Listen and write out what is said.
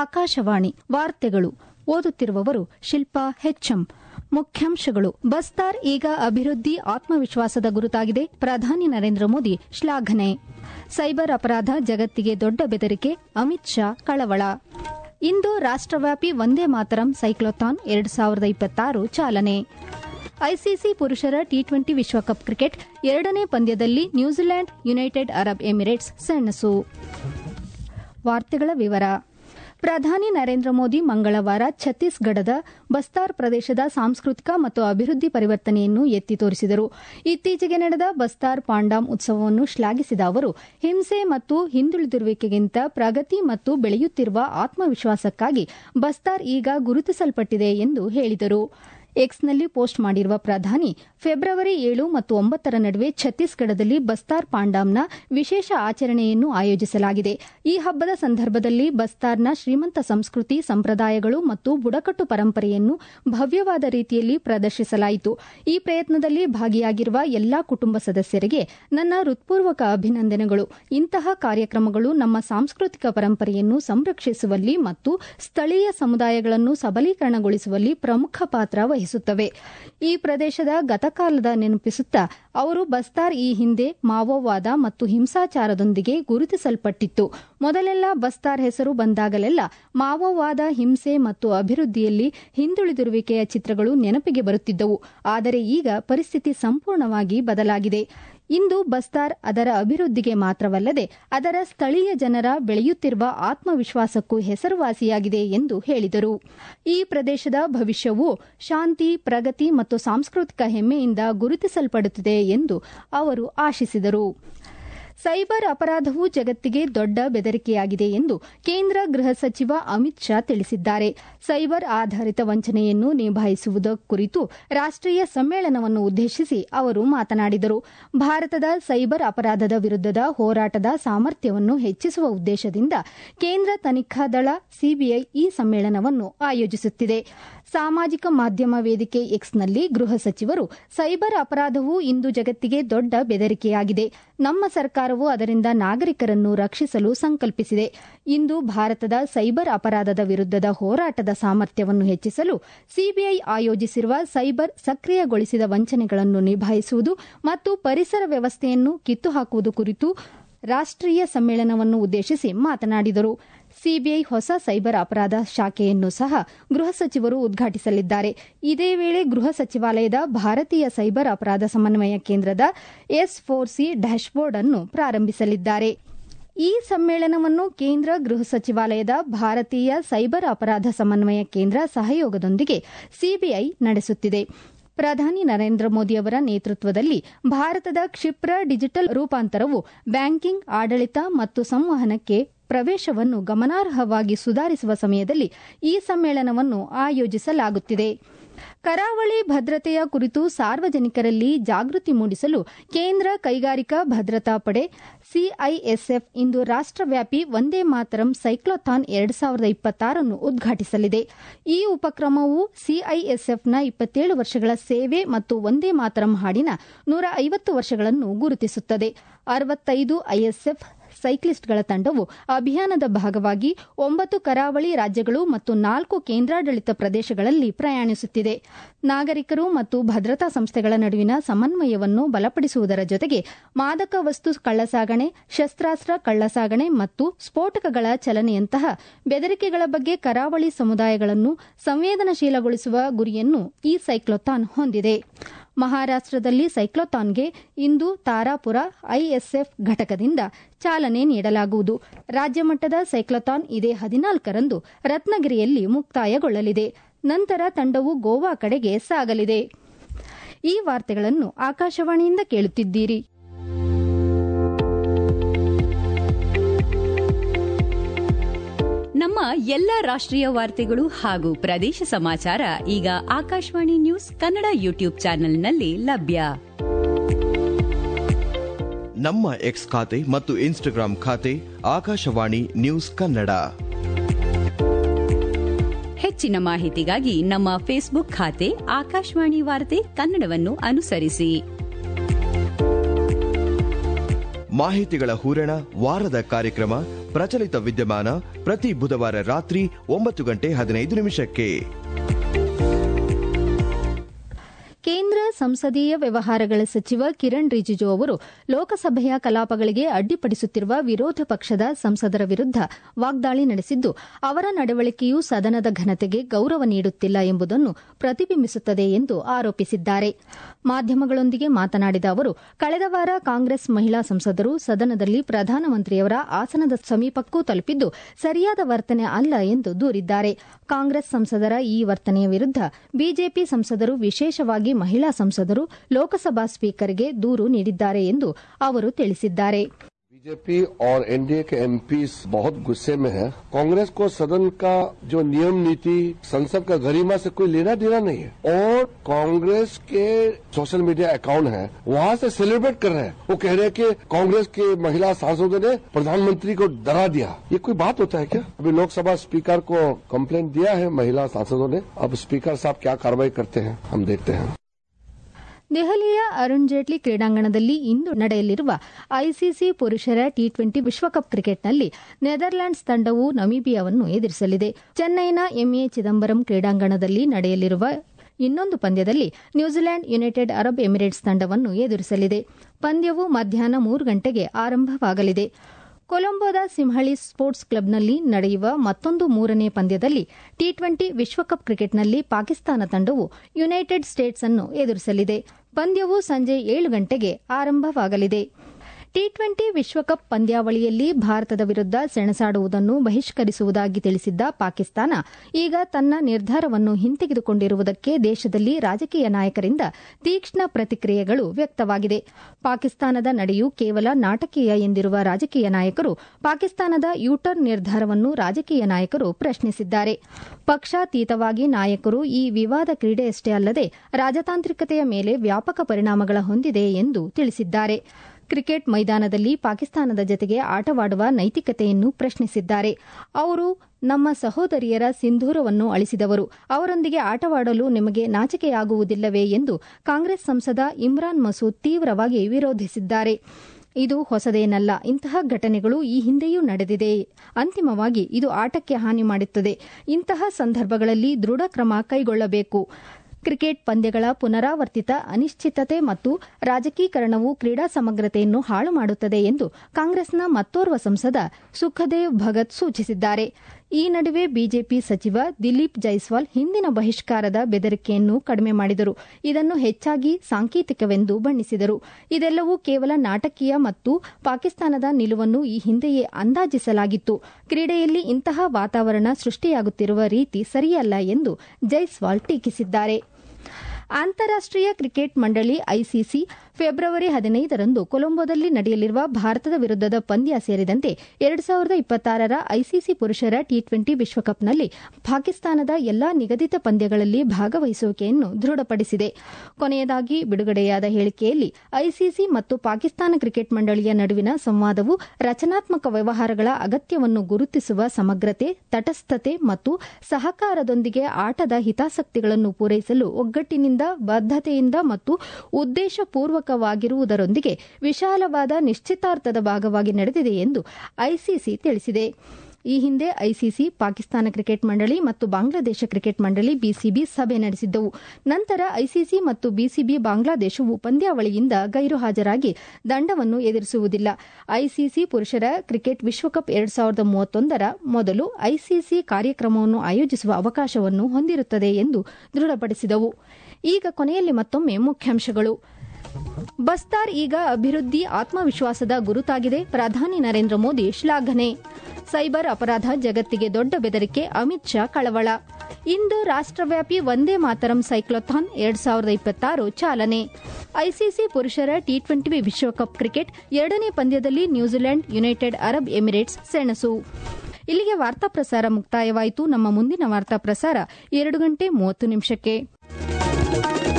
ಆಕಾಶವಾಣಿ ವಾರ್ತೆಗಳು ಓದುತ್ತಿರುವವರು ಶಿಲ್ಪಾ ಹೆಚ್ಎಂ. ಮುಖ್ಯಾಂಶಗಳು. ಬಸ್ತಾರ್ ಈಗ ಅಭಿವೃದ್ಧಿ ಆತ್ಮವಿಶ್ವಾಸದ ಗುರುತಾಗಿದೆ, ಪ್ರಧಾನಿ ನರೇಂದ್ರ ಮೋದಿ ಶ್ಲಾಘನೆ. ಸೈಬರ್ ಅಪರಾಧ ಜಗತ್ತಿಗೆ ದೊಡ್ಡ ಬೆದರಿಕೆ, ಅಮಿತ್ ಶಾ ಕಳವಳ. ಇಂದು ರಾಷ್ಟ್ರವ್ಯಾಪಿ ವಂದೇ ಮಾತರಂ ಸೈಕ್ಲೋಥಾನ್ 2026 ಚಾಲನೆ. ಐಸಿಸಿ ಪುರುಷರ ಟಿ20 ವಿಶ್ವಕಪ್ ಕ್ರಿಕೆಟ್ ಎರಡನೇ ಪಂದ್ಯದಲ್ಲಿ ನ್ಯೂಜಿಲೆಂಡ್ ಯುನೈಟೆಡ್ ಅರಬ್ ಎಮಿರೇಟ್ಸ್ ಸೆಣಸು. ವಾರ್ತೆಗಳ ವಿವರ. ಪ್ರಧಾನಿ ನರೇಂದ್ರ ಮೋದಿ ಮಂಗಳವಾರ ಛತ್ತೀಸ್ಗಢದ ಬಸ್ತಾರ್ ಪ್ರದೇಶದ ಸಾಂಸ್ಕೃತಿಕ ಮತ್ತು ಅಭಿವೃದ್ಧಿ ಪರಿವರ್ತನೆಯನ್ನು ಎತ್ತಿ ತೋರಿಸಿದರು. ಇತ್ತೀಚೆಗೆ ನಡೆದ ಬಸ್ತಾರ್ ಪಾಂಡಾಮ್ ಉತ್ಸವವನ್ನು ಶ್ಲಾಘಿಸಿದ ಅವರು, ಹಿಂಸೆ ಮತ್ತು ಹಿಂದುಳಿದಿರುವಿಕೆಗಿಂತ ಪ್ರಗತಿ ಮತ್ತು ಬೆಳೆಯುತ್ತಿರುವ ಆತ್ಮವಿಶ್ವಾಸಕ್ಕಾಗಿ ಬಸ್ತಾರ್ ಈಗ ಗುರುತಿಸಲ್ಪಟ್ಟಿದೆ ಎಂದು ಹೇಳಿದರು. ಎಕ್ಸ್ನಲ್ಲಿ ಪೋಸ್ಟ್ ಮಾಡಿರುವ ಪ್ರಧಾನಿ, ಫೆಬ್ರವರಿ 7 ಮತ್ತು 9 ನಡುವೆ ಛತ್ತೀಸ್ಗಢದಲ್ಲಿ ಬಸ್ತಾರ್ ಪಾಂಡಾಮ್ನ ವಿಶೇಷ ಆಚರಣೆಯನ್ನು ಆಯೋಜಿಸಲಾಗಿದೆ. ಈ ಹಬ್ಬದ ಸಂದರ್ಭದಲ್ಲಿ ಬಸ್ತಾರ್ನ ಶ್ರೀಮಂತ ಸಂಸ್ಕೃತಿ, ಸಂಪ್ರದಾಯಗಳು ಮತ್ತು ಬುಡಕಟ್ಟು ಪರಂಪರೆಯನ್ನು ಭವ್ಯವಾದ ರೀತಿಯಲ್ಲಿ ಪ್ರದರ್ಶಿಸಲಾಯಿತು. ಈ ಪ್ರಯತ್ನದಲ್ಲಿ ಭಾಗಿಯಾಗಿರುವ ಎಲ್ಲಾ ಕುಟುಂಬ ಸದಸ್ಯರಿಗೆ ನನ್ನ ಹೃತ್ಪೂರ್ವಕ ಅಭಿನಂದನೆಗಳು. ಇಂತಹ ಕಾರ್ಯಕ್ರಮಗಳು ನಮ್ಮ ಸಾಂಸ್ಕೃತಿಕ ಪರಂಪರೆಯನ್ನು ಸಂರಕ್ಷಿಸುವಲ್ಲಿ ಮತ್ತು ಸ್ಥಳೀಯ ಸಮುದಾಯಗಳನ್ನು ಸಬಲೀಕರಣಗೊಳಿಸುವಲ್ಲಿ ಪ್ರಮುಖ ಪಾತ್ರ ವಹಿಸುತ್ತವೆ. ಈ ಪ್ರದೇಶದ ಗತಕಾಲದ ನೆನಪಿಸುತ್ತಾ ಅವರು, ಬಸ್ತಾರ್ ಈ ಹಿಂದೆ ಮಾವೋವಾದ ಮತ್ತು ಹಿಂಸಾಚಾರದೊಂದಿಗೆ ಗುರುತಿಸಲ್ಪಟ್ಟಿತ್ತು. ಮೊದಲೆಲ್ಲ ಬಸ್ತಾರ್ ಹೆಸರು ಬಂದಾಗಲೆಲ್ಲ ಮಾವೋವಾದ, ಹಿಂಸೆ ಮತ್ತು ಅಭಿವೃದ್ಧಿಯಲ್ಲಿ ಹಿಂದುಳಿದಿರುವಿಕೆಯ ಚಿತ್ರಗಳು ನೆನಪಿಗೆ ಬರುತ್ತಿದ್ದವು. ಆದರೆ ಈಗ ಪರಿಸ್ಥಿತಿ ಸಂಪೂರ್ಣವಾಗಿ ಬದಲಾಗಿದೆ. ಇಂದು ಬಸ್ತಾರ್ ಅದರ ಅಭಿವೃದ್ಧಿಗೆ ಮಾತ್ರವಲ್ಲದೆ ಅದರ ಸ್ಥಳೀಯ ಜನರ ಬೆಳೆಯುತ್ತಿರುವ ಆತ್ಮವಿಶ್ವಾಸಕ್ಕೂ ಹೆಸರುವಾಸಿಯಾಗಿದೆ ಎಂದು ಹೇಳಿದರು. ಈ ಪ್ರದೇಶದ ಭವಿಷ್ಯವು ಶಾಂತಿ, ಪ್ರಗತಿ ಮತ್ತು ಸಾಂಸ್ಕೃತಿಕ ಹೆಮ್ಮೆಯಿಂದ ಗುರುತಿಸಲ್ಪಡುತ್ತಿದೆ ಎಂದು ಅವರು ಆಶಿಸಿದರು. ಸೈಬರ್ ಅಪರಾಧವು ಜಗತ್ತಿಗೆ ದೊಡ್ಡ ಬೆದರಿಕೆಯಾಗಿದೆ ಎಂದು ಕೇಂದ್ರ ಗೃಹ ಸಚಿವ ಅಮಿತ್ ಶಾ ತಿಳಿಸಿದ್ದಾರೆ. ಸೈಬರ್ ಆಧಾರಿತ ವಂಚನೆಯನ್ನು ನಿಭಾಯಿಸುವುದ ಕುರಿತು ರಾಷ್ಟೀಯ ಸಮ್ಮೇಳನವನ್ನು ಉದ್ದೇಶಿಸಿ ಅವರು ಮಾತನಾಡಿದರು. ಭಾರತದ ಸೈಬರ್ ಅಪರಾಧದ ವಿರುದ್ಧದ ಹೋರಾಟದ ಸಾಮರ್ಥ್ಯವನ್ನು ಹೆಚ್ಚಿಸುವ ಉದ್ದೇಶದಿಂದ ಕೇಂದ್ರ ತನಿಖಾ ದಳ ಸಿಬಿಐ ಈ ಸಮ್ಮೇಳನವನ್ನು ಆಯೋಜಿಸುತ್ತಿದೆ. ಸಾಮಾಜಿಕ ಮಾಧ್ಯಮ ವೇದಿಕೆ ಎಕ್ಸ್ನಲ್ಲಿ ಗೃಹ ಸಚಿವರು, ಸೈಬರ್ ಅಪರಾಧವು ಇಂದು ಜಗತ್ತಿಗೆ ದೊಡ್ಡ ಬೆದರಿಕೆಯಾಗಿದೆ. ನಮ್ಮ ಸರ್ಕಾರವು ಅದರಿಂದ ನಾಗರಿಕರನ್ನು ರಕ್ಷಿಸಲು ಸಂಕಲ್ಪಿಸಿದೆ. ಇಂದು ಭಾರತದ ಸೈಬರ್ ಅಪರಾಧದ ವಿರುದ್ಧದ ಹೋರಾಟದ ಸಾಮರ್ಥ್ಯವನ್ನು ಹೆಚ್ಚಿಸಲು ಸಿಬಿಐ ಆಯೋಜಿಸಿರುವ ಸೈಬರ್ ಸಕ್ರಿಯಗೊಳಿಸಿದ ವಂಚನೆಗಳನ್ನು ನಿಭಾಯಿಸುವುದು ಮತ್ತು ಪರಿಸರ ವ್ಯವಸ್ಥೆಯನ್ನು ಕಿತ್ತುಹಾಕುವುದು ಕುರಿತು ರಾಷ್ಟೀಯ ಸಮ್ಮೇಳನವನ್ನು ಉದ್ದೇಶಿಸಿ ಮಾತನಾಡಿದರು. ಸಿಬಿಐ ಹೊಸ ಸೈಬರ್ ಅಪರಾಧ ಶಾಖೆಯನ್ನು ಸಹ ಗೃಹ ಸಚಿವರು ಉದ್ಘಾಟಿಸಲಿದ್ದಾರೆ. ಇದೇ ವೇಳೆ ಗೃಹ ಸಚಿವಾಲಯದ ಭಾರತೀಯ ಸೈಬರ್ ಅಪರಾಧ ಸಮನ್ವಯ ಕೇಂದ್ರದ S4C ಡ್ಯಾಶ್ಬೋರ್ಡ್ ಅನ್ನು ಪ್ರಾರಂಭಿಸಲಿದ್ದಾರೆ. ಈ ಸಮ್ಮೇಳನವನ್ನು ಕೇಂದ್ರ ಗೃಹ ಸಚಿವಾಲಯದ ಭಾರತೀಯ ಸೈಬರ್ ಅಪರಾಧ ಸಮನ್ವಯ ಕೇಂದ್ರ ಸಹಯೋಗದೊಂದಿಗೆ ಸಿಬಿಐ ನಡೆಸುತ್ತಿದೆ. ಪ್ರಧಾನಿ ನರೇಂದ್ರ ಮೋದಿ ಅವರ ನೇತೃತ್ವದಲ್ಲಿ ಭಾರತದ ಕ್ಷಿಪ್ರ ಡಿಜಿಟಲ್ ರೂಪಾಂತರವು ಬ್ಯಾಂಕಿಂಗ್, ಆಡಳಿತ ಮತ್ತು ಸಂವಹನಕ್ಕೆ ಪ್ರವೇಶವನ್ನು ಗಮನಾರ್ಹವಾಗಿ ಸುಧಾರಿಸುವ ಸಮಯದಲ್ಲಿ ಈ ಸಮ್ಮೇಳನವನ್ನು ಆಯೋಜಿಸಲಾಗುತ್ತಿದೆ. ಕರಾವಳಿ ಭದ್ರತೆಯ ಕುರಿತು ಸಾರ್ವಜನಿಕರಲ್ಲಿ ಜಾಗೃತಿ ಮೂಡಿಸಲು ಕೇಂದ್ರ ಕೈಗಾರಿಕಾ ಭದ್ರತಾ ಪಡೆ ಸಿಐಎಸ್ಎಫ್ ಇಂದು ರಾಷ್ಟ್ರವ್ಯಾಪಿ ವಂದೇ ಮಾತರಂ ಸೈಕ್ಲೋಥಾನ್ 2026 ಉದ್ಘಾಟಿಸಲಿದೆ. ಈ ಉಪಕ್ರಮವು ಸಿಐಎಸ್ಎಫ್ನ 27 ವರ್ಷಗಳ ಸೇವೆ ಮತ್ತು ವಂದೇ ಮಾತರಂ ಹಾಡಿನ 150 ವರ್ಷಗಳನ್ನು ಗುರುತಿಸುತ್ತದೆ. 65 ಐಎಸ್ಎಫ್ ಸೈಕ್ಲಿಸ್ಟ್ಗಳ ತಂಡವು ಅಭಿಯಾನದ ಭಾಗವಾಗಿ 9 ಕರಾವಳಿ ರಾಜ್ಯಗಳು ಮತ್ತು 4 ಕೇಂದ್ರಾಡಳಿತ ಪ್ರದೇಶಗಳಲ್ಲಿ ಪ್ರಯಾಣಿಸುತ್ತಿದೆ. ನಾಗರಿಕರು ಮತ್ತು ಭದ್ರತಾ ಸಂಸ್ಥೆಗಳ ನಡುವಿನ ಸಮನ್ವಯವನ್ನು ಬಲಪಡಿಸುವುದರ ಜೊತೆಗೆ ಮಾದಕ ವಸ್ತು ಕಳ್ಳಸಾಗಣೆ, ಶಸ್ತ್ರಾಸ್ತ್ರ ಕಳ್ಳಸಾಗಣೆ ಮತ್ತು ಸ್ಫೋಟಕಗಳ ಚಲನೆಯಂತಹ ಬೆದರಿಕೆಗಳ ಬಗ್ಗೆ ಕರಾವಳಿ ಸಮುದಾಯಗಳನ್ನು ಸಂವೇದನಶೀಲಗೊಳಿಸುವ ಗುರಿಯನ್ನು ಈ ಸೈಕ್ಲೋಥಾನ್ ಹೊಂದಿದೆ. ಮಹಾರಾಷ್ಟದಲ್ಲಿ ಸೈಕ್ಲೋಥಾನ್ಗೆ ಇಂದು ತಾರಾಪುರ ಐಎಸ್ಎಫ್ ಘಟಕದಿಂದ ಚಾಲನೆ ನೀಡಲಾಗುವುದು. ರಾಜ್ಯಮಟ್ಟದ ಸೈಕ್ಲೋಥಾನ್ ಇದೇ 14ರಂದು ರತ್ನಗಿರಿಯಲ್ಲಿ ಮುಕ್ತಾಯಗೊಳ್ಳಲಿದೆ. ನಂತರ ತಂಡವು ಗೋವಾ ಕಡೆಗೆ ಸಾಗಲಿದೆ. ಈ ವಾರ್ತೆಗಳನ್ನು ಆಕಾಶವಾಣಿಯಿಂದ ಕೇಳುತ್ತಿದ್ದೀರಿ. ನಮ್ಮ ಎಲ್ಲ ರಾಷ್ಟ್ರೀಯ ವಾರ್ತೆಗಳು ಹಾಗೂ ಪ್ರದೇಶ ಸಮಾಚಾರ ಈಗ ಆಕಾಶವಾಣಿ ನ್ಯೂಸ್ ಕನ್ನಡ ಯೂಟ್ಯೂಬ್ ಚಾನೆಲ್ನಲ್ಲಿ ಲಭ್ಯ. ನಮ್ಮ ಎಕ್ಸ್ ಖಾತೆ ಮತ್ತು ಇನ್ಸ್ಟಾಗ್ರಾಂ ಖಾತೆ ಆಕಾಶವಾಣಿ ನ್ಯೂಸ್ ಕನ್ನಡ. ಹೆಚ್ಚಿನ ಮಾಹಿತಿಗಾಗಿ ನಮ್ಮ ಫೇಸ್ಬುಕ್ ಖಾತೆ ಆಕಾಶವಾಣಿ ವಾರ್ತೆ ಕನ್ನಡವನ್ನು ಅನುಸರಿಸಿ. ಮಾಹಿತಿಗಳ ಹೂರಣ ವಾರದ ಕಾರ್ಯಕ್ರಮ ಪ್ರಚಲಿತ ವಿದ್ಯಮಾನ ಪ್ರತಿ ಬುಧವಾರ ರಾತ್ರಿ 9:15 ಕೇಂದ್ರ ಸಂಸದೀಯ ವ್ಯವಹಾರಗಳ ಸಚಿವ ಕಿರಣ್ ರಿಜಿಜು ಅವರು ಲೋಕಸಭೆಯ ಕಲಾಪಗಳಿಗೆ ಅಡ್ಡಿಪಡಿಸುತ್ತಿರುವ ವಿರೋಧ ಪಕ್ಷದ ಸಂಸದರ ವಿರುದ್ಧ ವಾಗ್ದಾಳಿ ನಡೆಸಿದ್ದು, ಅವರ ನಡವಳಿಕೆಯು ಸದನದ ಘನತೆಗೆ ಗೌರವ ನೀಡುತ್ತಿಲ್ಲ ಎಂಬುದನ್ನು ಪ್ರತಿಬಿಂಬಿಸುತ್ತದೆ ಎಂದು ಆರೋಪಿಸಿದ್ದಾರೆ. ಮಾಧ್ಯಮಗಳೊಂದಿಗೆ ಮಾತನಾಡಿದ ಅವರು, ಕಳೆದ ವಾರ ಕಾಂಗ್ರೆಸ್ ಮಹಿಳಾ ಸಂಸದರು ಸದನದಲ್ಲಿ ಪ್ರಧಾನಮಂತ್ರಿಯವರ ಆಸನದ ಸಮೀಪಕ್ಕೂ ತಲುಪಿದ್ದು ಸರಿಯಾದ ವರ್ತನೆ ಅಲ್ಲ ಎಂದು ದೂರಿದ್ದಾರೆ. ಕಾಂಗ್ರೆಸ್ ಸಂಸದರ ಈ ವರ್ತನೆಯ ವಿರುದ್ಧ ಬಿಜೆಪಿ ಸಂಸದರು, ವಿಶೇಷವಾಗಿ ಮಹಿಳಾ ಸಂಸದರು ಲೋಕಸಭಾ ಸ್ಪೀಕರ್ಗೆ ದೂರು ನೀಡಿದ್ದಾರೆ ಎಂದು ಅವರು ತಿಳಿಸಿದ್ದಾರೆ. बीजेपी और एनडीए के एमपीज बहुत गुस्से में है. कांग्रेस को सदन का जो नियम नीति, संसद का गरिमा से कोई लेना देना नहीं है और कांग्रेस के सोशल मीडिया अकाउंट है, वहां से सेलिब्रेट कर रहे हैं. वो कह रहे हैं कि कांग्रेस के महिला सांसदों ने प्रधानमंत्री को डरा दिया. ये कोई बात होता है क्या? अभी लोकसभा स्पीकर को कंप्लेंट दिया है महिला सांसदों ने. अब स्पीकर साहब क्या कार्रवाई करते हैं हम देखते हैं. ದೆಹಲಿಯ ಅರುಣ್ ಜೇಟ್ಲಿ ಕ್ರೀಡಾಂಗಣದಲ್ಲಿ ಇಂದು ನಡೆಯಲಿರುವ ಐಸಿಸಿ ಪುರುಷರ ಟಿ20 ವಿಶ್ವಕಪ್ ಕ್ರಿಕೆಟ್ನಲ್ಲಿ ನೆದರ್ಲ್ಯಾಂಡ್ಸ್ ತಂಡವು ನಮೀಬಿಯಾವನ್ನು ಎದುರಿಸಲಿದೆ. ಚೆನ್ನೈನ ಎಂಎ ಚಿದಂಬರಂ ಕ್ರೀಡಾಂಗಣದಲ್ಲಿ ನಡೆಯಲಿರುವ ಇನ್ನೊಂದು ಪಂದ್ಯದಲ್ಲಿ ನ್ಯೂಜಿಲೆಂಡ್ ಯುನೈಟೆಡ್ ಅರಬ್ ಎಮಿರೇಟ್ಸ್ ತಂಡವನ್ನು ಎದುರಿಸಲಿದೆ. ಪಂದ್ಯವು ಮಧ್ಯಾಹ್ನ 3 ಆರಂಭವಾಗಲಿದೆ. ಕೊಲಂಬೋದ ಸಿಂಹಳಿ ಸ್ಪೋರ್ಟ್ಸ್ ಕ್ಲಬ್ನಲ್ಲಿ ನಡೆಯುವ ಮತ್ತೊಂದು 3ನೇ ಪಂದ್ಯದಲ್ಲಿ ಟಿ20 ವಿಶ್ವಕಪ್ ಕ್ರಿಕೆಟ್ನಲ್ಲಿ ಪಾಕಿಸ್ತಾನ ತಂಡವು ಯುನೈಟೆಡ್ ಸ್ಟೇಟ್ಸ್ ಅನ್ನು ಎದುರಿಸಲಿದೆ. ಪಂದ್ಯವು ಸಂಜೆ 7 ಆರಂಭವಾಗಲಿದೆ. ಟಿ20 ವಿಶ್ವಕಪ್ ಪಂದ್ಯಾವಳಿಯಲ್ಲಿ ಭಾರತದ ವಿರುದ್ಧ ಸೆಣಸಾಡುವುದನ್ನು ಬಹಿಷ್ಕರಿಸುವುದಾಗಿ ತಿಳಿಸಿದ್ದ ಪಾಕಿಸ್ತಾನ ಈಗ ತನ್ನ ನಿರ್ಧಾರವನ್ನು ಹಿಂತೆಗೆದುಕೊಂಡಿರುವುದಕ್ಕೆ ದೇಶದಲ್ಲಿ ರಾಜಕೀಯ ನಾಯಕರಿಂದ ತೀಕ್ಷ್ಣ ಪ್ರತಿಕ್ರಿಯೆಗಳು ವ್ಯಕ್ತವಾಗಿದೆ. ಪಾಕಿಸ್ತಾನದ ನಡೆಯು ಕೇವಲ ನಾಟಕೀಯ ಎಂದಿರುವ ರಾಜಕೀಯ ನಾಯಕರು ಪಾಕಿಸ್ತಾನದ ಯೂಟರ್ನ್ ನಿರ್ಧಾರವನ್ನು ರಾಜಕೀಯ ನಾಯಕರು ಪ್ರಶ್ನಿಸಿದ್ದಾರೆ. ಪಕ್ಷಾತೀತವಾಗಿ ನಾಯಕರು ಈ ವಿವಾದ ಕ್ರೀಡೆಯಷ್ಟೇ ಅಲ್ಲದೆ ರಾಜತಾಂತ್ರಿಕತೆಯ ಮೇಲೆ ವ್ಯಾಪಕ ಪರಿಣಾಮಗಳ ಹೊಂದಿದೆ ಎಂದು ತಿಳಿಸಿದ್ದಾರೆ. ಕ್ರಿಕೆಟ್ ಮೈದಾನದಲ್ಲಿ ಪಾಕಿಸ್ತಾನದ ಜತೆಗೆ ಆಟವಾಡುವ ನೈತಿಕತೆಯನ್ನು ಪ್ರಶ್ನಿಸಿದ್ದಾರೆ. ಅವರು ನಮ್ಮ ಸಹೋದರಿಯರ ಸಿಂಧೂರವನ್ನು ಅಳಿಸಿದವರು, ಅವರೊಂದಿಗೆ ಆಟವಾಡಲು ನಿಮಗೆ ನಾಚಿಕೆಯಾಗುವುದಿಲ್ಲವೇ ಎಂದು ಕಾಂಗ್ರೆಸ್ ಸಂಸದ ಇಮ್ರಾನ್ ಮಸೂದ್ ತೀವ್ರವಾಗಿ ವಿರೋಧಿಸಿದ್ದಾರೆ. ಇದು ಹೊಸದೇನಲ್ಲ, ಇಂತಹ ಘಟನೆಗಳು ಈ ಹಿಂದೆಯೂ ನಡೆದಿದೆ. ಅಂತಿಮವಾಗಿ ಇದು ಆಟಕ್ಕೆ ಹಾನಿ ಮಾಡುತ್ತದೆ. ಇಂತಹ ಸಂದರ್ಭಗಳಲ್ಲಿ ದೃಢ ಕ್ರಮ ಕೈಗೊಳ್ಳಬೇಕು. ಕ್ರಿಕೆಟ್ ಪಂದ್ಯಗಳ ಪುನರಾವರ್ತಿತ ಅನಿಶ್ಚಿತತೆ ಮತ್ತು ರಾಜಕೀಕರಣವು ಕ್ರೀಡಾ ಸಮಗ್ರತೆಯನ್ನು ಹಾಳು ಮಾಡುತ್ತದೆ ಎಂದು ಕಾಂಗ್ರೆಸ್ನ ಮತ್ತೋರ್ವ ಸಂಸದ ಸುಖದೇವ್ ಭಗತ್ ಸೂಚಿಸಿದ್ದಾರೆ. ಈ ನಡುವೆ ಬಿಜೆಪಿ ಸಚಿವ ದಿಲೀಪ್ ಜೈಸ್ವಾಲ್ ಹಿಂದಿನ ಬಹಿಷ್ಕಾರದ ಬೆದರಿಕೆಯನ್ನು ಕಡಿಮೆ ಮಾಡಿದರು. ಇದನ್ನು ಹೆಚ್ಚಾಗಿ ಸಾಂಕೇತಿಕವೆಂದು ಬಣ್ಣಿಸಿದರು. ಇದೆಲ್ಲವೂ ಕೇವಲ ನಾಟಕೀಯ ಮತ್ತು ಪಾಕಿಸ್ತಾನದ ನಿಲುವನ್ನು ಈ ಹಿಂದೆಯೇ ಅಂದಾಜಿಸಲಾಗಿತ್ತು. ಕ್ರೀಡೆಯಲ್ಲಿ ಇಂತಹ ವಾತಾವರಣ ಸೃಷ್ಟಿಯಾಗುತ್ತಿರುವ ರೀತಿ ಸರಿಯಲ್ಲ ಎಂದು ಜೈಸ್ವಾಲ್ ಟೀಕಿಸಿದ್ದಾರೆ. ಅಂತಾರಾಷ್ಟೀಯ ಕ್ರಿಕೆಟ್ ಮಂಡಳಿ ಐಸಿಸಿ ಫೆಬ್ರವರಿ 15ರಂದು ಕೊಲಂಬೋದಲ್ಲಿ ನಡೆಯಲಿರುವ ಭಾರತದ ವಿರುದ್ಧದ ಪಂದ್ಯ ಸೇರಿದಂತೆ 2026ರ ಐಸಿಸಿ ಪುರುಷರ ಟಿ20 ವಿಶ್ವಕಪ್ನಲ್ಲಿ ಪಾಕಿಸ್ತಾನದ ಎಲ್ಲಾ ನಿಗದಿತ ಪಂದ್ಯಗಳಲ್ಲಿ ಭಾಗವಹಿಸುವಿಕೆಯನ್ನು ದೃಢಪಡಿಸಿದೆ. ಕೊನೆಯದಾಗಿ ಬಿಡುಗಡೆಯಾದ ಹೇಳಿಕೆಯಲ್ಲಿ ಐಸಿಸಿ ಮತ್ತು ಪಾಕಿಸ್ತಾನ ಕ್ರಿಕೆಟ್ ಮಂಡಳಿಯ ನಡುವಿನ ಸಂವಾದವು ರಚನಾತ್ಮಕ ವ್ಯವಹಾರಗಳ ಅಗತ್ಯವನ್ನು ಗುರುತಿಸುವ ಸಮಗ್ರತೆ, ತಟಸ್ಥತೆ ಮತ್ತು ಸಹಕಾರದೊಂದಿಗೆ ಆಟದ ಹಿತಾಸಕ್ತಿಗಳನ್ನು ಪೂರೈಸಲು ಒಗ್ಗಟ್ಟಿನಿಂದ, ಬದ್ಧತೆಯಿಂದ ಮತ್ತು ಉದ್ದೇಶಪೂರ್ವಕವಾಗಿರುವುದರೊಂದಿಗೆ ವಿಶಾಲವಾದ ನಿಶ್ಚಿತಾರ್ಥದ ಭಾಗವಾಗಿ ನಡೆದಿದೆ ಎಂದು ಐಸಿಸಿ ತಿಳಿಸಿದೆ. ಈ ಹಿಂದೆ ಐಸಿಸಿ, ಪಾಕಿಸ್ತಾನ ಕ್ರಿಕೆಟ್ ಮಂಡಳಿ ಮತ್ತು ಬಾಂಗ್ಲಾದೇಶ ಕ್ರಿಕೆಟ್ ಮಂಡಳಿ ಬಿಸಿಬಿ ಸಭೆ ನಡೆಸಿದ್ದವು. ನಂತರ ಐಸಿಸಿ ಮತ್ತು ಬಿಸಿಬಿ ಬಾಂಗ್ಲಾದೇಶವು ಪಂದ್ಯಾವಳಿಯಿಂದ ಗೈರು ಹಾಜರಾಗಿ ದಂಡವನ್ನು ಎದುರಿಸುವುದಿಲ್ಲ. ಐಸಿಸಿ ಪುರುಷರ ಕ್ರಿಕೆಟ್ ವಿಶ್ವಕಪ್ 2031ರ ಮೊದಲು ಐಸಿಸಿ ಕಾರ್ಯಕ್ರಮವನ್ನು ಆಯೋಜಿಸುವ ಅವಕಾಶವನ್ನು ಹೊಂದಿರುತ್ತದೆ ಎಂದು ದೃಢಪಡಿಸಿದವು. ಈಗ ಕೊನೆಯಲ್ಲಿ ಮತ್ತೊಮ್ಮೆ ಮುಖ್ಯಾಂಶಗಳು. ಬಸ್ತಾರ್ ಈಗ ಅಭಿವೃದ್ಧಿ, ಆತ್ಮವಿಶ್ವಾಸದ ಗುರುತಾಗಿದೆ, ಪ್ರಧಾನಿ ನರೇಂದ್ರ ಮೋದಿ ಶ್ಲಾಘನೆ. ಸೈಬರ್ ಅಪರಾಧ ಜಗತ್ತಿಗೆ ದೊಡ್ಡ ಬೆದರಿಕೆ, ಅಮಿತ್ ಶಾ ಕಳವಳ. ಇಂದು ರಾಷ್ಟ್ರವ್ಯಾಪಿ ವಂದೇ ಮಾತರಂ ಸೈಕ್ಲೋಥಾನ್ 2026 ಚಾಲನೆ. ಐಸಿಸಿ ಪುರುಷರ ಟಿ20 ವಿಶ್ವಕಪ್ ಕ್ರಿಕೆಟ್ 2ನೇ ಪಂದ್ಯದಲ್ಲಿ ನ್ಯೂಜಿಲೆಂಡ್ ಯುನೈಟೆಡ್ ಅರಬ್ ಎಮಿರೇಟ್ಸ್ ಸೆಣಸು. ಇಲ್ಲಿಗೆ ವಾರ್ತಾ ಪ್ರಸಾರ ಮುಕ್ತಾಯವಾಯಿತು. ನಮ್ಮ ಮುಂದಿನ ವಾರ್ತಾ ಪ್ರಸಾರ 2:30 ಕ್ಕೆ.